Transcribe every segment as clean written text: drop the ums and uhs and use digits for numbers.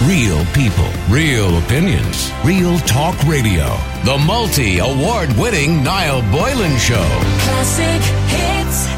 Real people, real opinions, Real Talk Radio. The multi-award-winning Niall Boylan Show. Classic hits.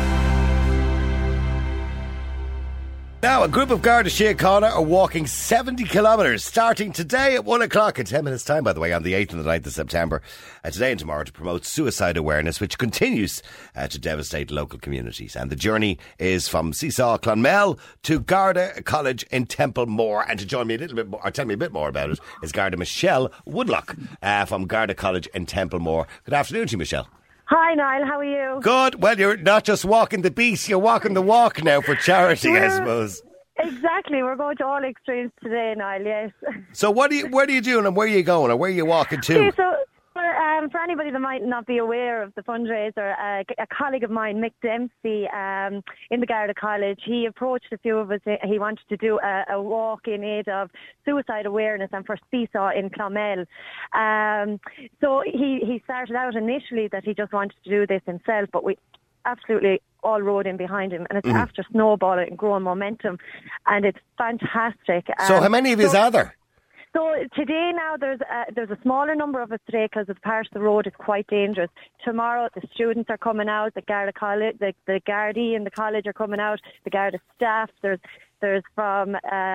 Now, a group of Garda Síochána are walking 70 kilometres starting today at 1 o'clock in 10 minutes' time, by the way, on the 8th and the 9th of September, today and tomorrow, to promote suicide awareness, which continues to devastate local communities. And the journey is from Seesaw Clonmel to Garda College in Templemore. And to join me a little bit more, or tell me a bit more about it, is Garda Michelle Woodlock from Garda College in Templemore. Good afternoon to you, Michelle. Hi, Niall. How are you? Good. Well, you're not just walking the beast, you're walking the walk now for charity, I suppose. Exactly. We're going to all extremes today, Niall, yes. So what are you doing and where are you going or where are you walking to? Okay, so for anybody that might not be aware of the fundraiser, a colleague of mine, Mick Dempsey, in the Garda College, he approached a few of us. He wanted to do a walk in aid of suicide awareness and for Seesaw in Clonmel. So he started out initially that he just wanted to do this himself, but we absolutely all rode in behind him, and it's after snowballing and growing momentum, and it's fantastic. So how many of you are there? So today now there's a smaller number of us today because the part of the road is quite dangerous. Tomorrow the students are coming out, the Garda College, the Gardaí in the college are coming out, the Garda staff. There's from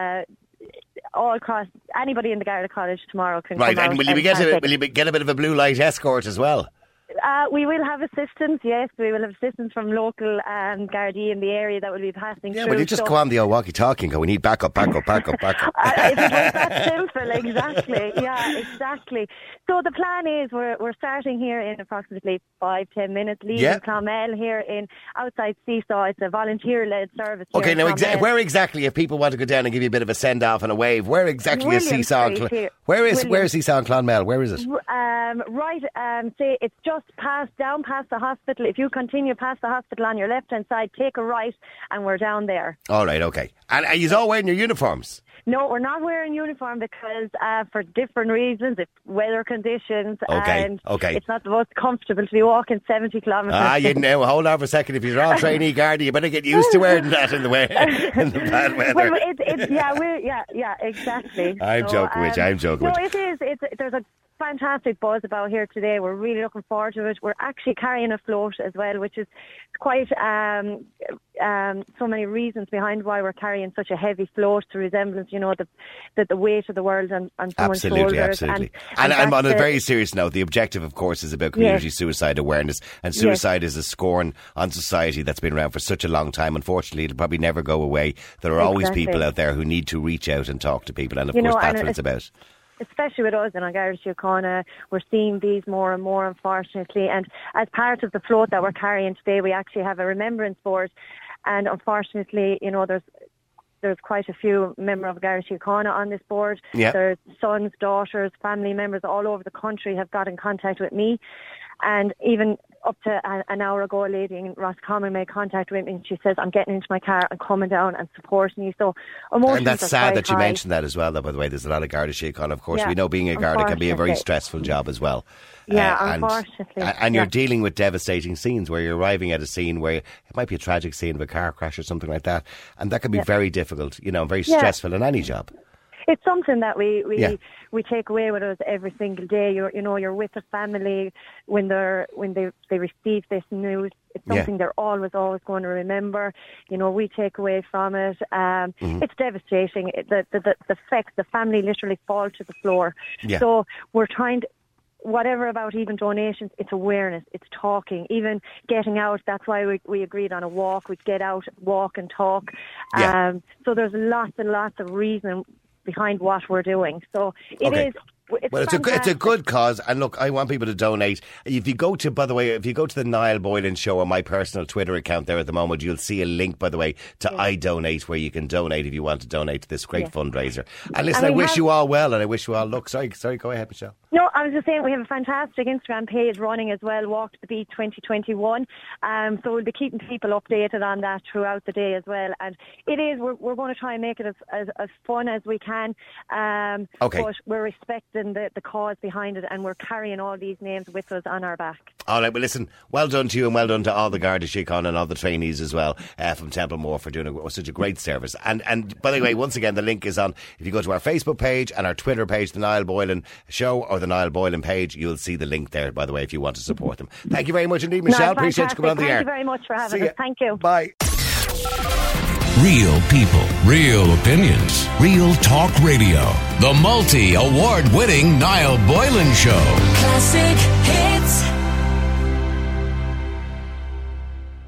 all across, anybody in the Garda College tomorrow can come out. Right, and will you get a bit of a blue light escort as well? We will have assistance, yes. We will have assistance from local Gardaí in the area that will be passing through. Yeah, but you just go on the old walkie-talkie and go, we need backup. Is it like that simple? Exactly. Yeah, exactly. So the plan is we're starting here in approximately 5-10 minutes, leaving Clonmel here in outside Seesaw. It's a volunteer-led service. Okay, now where exactly, if people want to go down and give you a bit of a send-off and a wave, where exactly is Seesaw? Where is Seesaw and Clonmel? Where is it? Say it's just down past the hospital. If you continue past the hospital on your left-hand side, take a right and we're down there. All right, okay. And are you all wearing your uniforms? No, we're not wearing uniform because for different reasons, it's weather conditions, and it's not the most comfortable to be walking 70 kilometres. You know, hold on for a second. If you're all trainee Garda, you better get used to wearing that in the bad weather. Well, exactly. I'm joking with you. No, it is. There's a fantastic buzz about here today. We're really looking forward to it. We're actually carrying a float as well, which is quite so many reasons behind why we're carrying such a heavy float to resemblance, you know, the weight of the world on someone's shoulders. Absolutely. And on a very serious note, the objective, of course, is about community suicide awareness. And suicide is a scorn on society that's been around for such a long time. Unfortunately, it'll probably never go away. There are always people out there who need to reach out and talk to people. And of course, that's what it's about. Especially with us in Garda Síochána, we're seeing these more and more, unfortunately. And as part of the float that we're carrying today, we actually have a remembrance board. And unfortunately, you know, there's quite a few members of Garda Síochána on this board. Yep. There's sons, daughters, family members all over the country have got in contact with me. And even up to an hour ago, a lady in Roscommon made contact with me and she says, I'm getting into my car and coming down and supporting you. So emotions. And that's sad that you mentioned that as well, though, by the way. There's a lot of Garda Síochána. Of course, we know being a Garda can be a very stressful job as well. Yeah, unfortunately. And you're dealing with devastating scenes where you're arriving at a scene where it might be a tragic scene of a car crash or something like that. And that can be very difficult, you know, very stressful in any job. It's something that we take away with us every single day. You're with the family when they receive this news. It's something they're always going to remember. You know, we take away from it. It's devastating. The family literally fall to the floor. Yeah. So we're trying to, whatever about even donations, it's awareness, it's talking, even getting out. That's why we agreed on a walk. We'd get out, walk and talk. Yeah. So there's lots and lots of reason behind what we're doing. So it is. It's a good cause, and look, I want people to donate. If you go to the Niall Boylan Show on my personal Twitter account there at the moment, you'll see a link, by the way, to I Donate, where you can donate if you want to donate to this great fundraiser. And listen, I wish you all well, and I wish you all luck. Sorry, go ahead, Michelle. No, I was just saying we have a fantastic Instagram page running as well, Walk to the Beat 2021. So we'll be keeping people updated on that throughout the day as well. And it is, we're going to try and make it as fun as we can. Okay. But we're respecting the cause behind it, and we're carrying all these names with us on our back. All right, well, listen, well done to you and well done to all the Garda Síochána and all the trainees as well from Templemore for doing such a great service. And by the way, once again, the link is on, if you go to our Facebook page and our Twitter page, The Niall Boylan Show, or the Niall Boylan page, you'll see the link there, by the way, if you want to support them. Thank you very much indeed, Michelle. Appreciate you coming on the air. Thank you very much for having us. Thank you. Bye. Real people, real opinions, real talk radio. The multi-award winning Niall Boylan Show. Classic hits.